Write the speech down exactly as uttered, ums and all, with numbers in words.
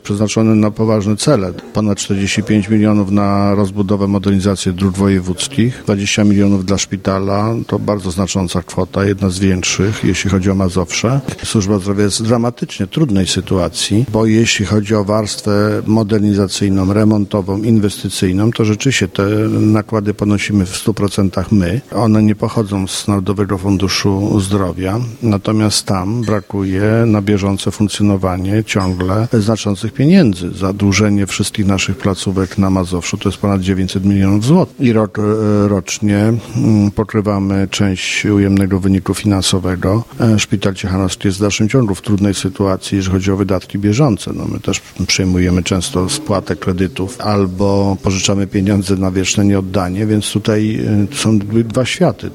przeznaczone na poważne cele. Ponad czterdzieści pięć milionów na rozbudowę, modernizację dróg wojewódzkich, dwadzieścia milionów dla szpitala, to bardzo znacząca kwota, jedna z większych, jeśli chodzi o Mazowsze. Służba zdrowia jest w dramatycznie trudnej sytuacji, bo jeśli chodzi o warstwę modernizacyjną, remontową, inwestycyjną, to rzeczywiście te nakłady ponosimy w stu procentach my. One nie pochodzą z Narodowego Funduszu Zdrowia, natomiast tam brakuje na bieżące funkcjonowanie ciągle znaczących pieniędzy. Zadłużenie wszystkich naszych placówek na Mazowszu to jest ponad dziewięćset milionów złotych. I rok, rocznie pokrywamy część ujemnego wyniku finansowego. Szpital Ciechanowski jest w dalszym ciągu w trudnej sytuacji, jeżeli chodzi o wydatki bieżące. No my też przyjmujemy często spłatę kredytów albo pożyczamy pieniądze na wieczne nieoddanie, więc tutaj są dwa światy.